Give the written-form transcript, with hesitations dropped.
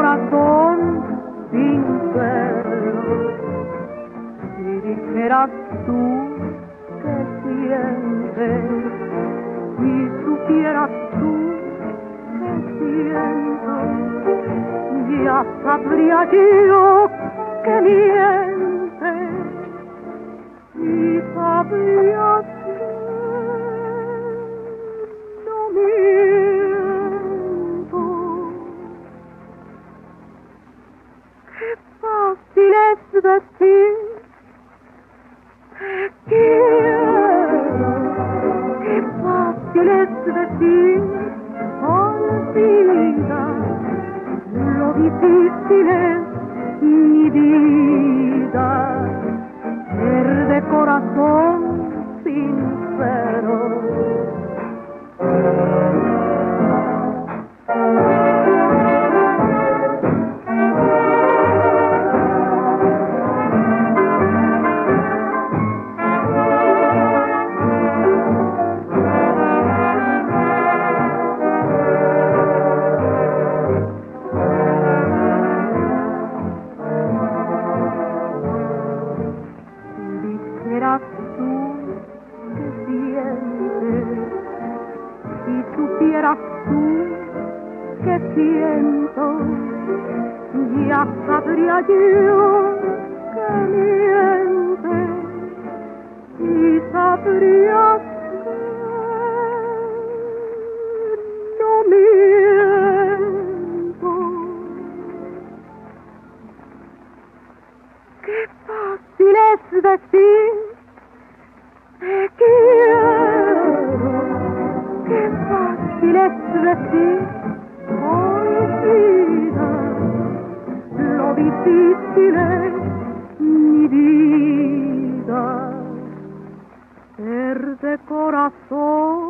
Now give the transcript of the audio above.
corazón sincero. Si dijeras tú que sientes, si supieras tú que siento, ya sabría yo que mientes, y sabrías que no miento. Qué fácil es decir te quiero, qué fácil es decir olvida, lo difícil es mi vida, ser de corazón sincero. Dijeras tú que sientes, si supieras tú que siento, ya sabría yo que mientes, y sabrías que no miento. Qué fácil es decir te quiero, qué fácil es decir olvida, lo difícil es mi vida, ser de corazón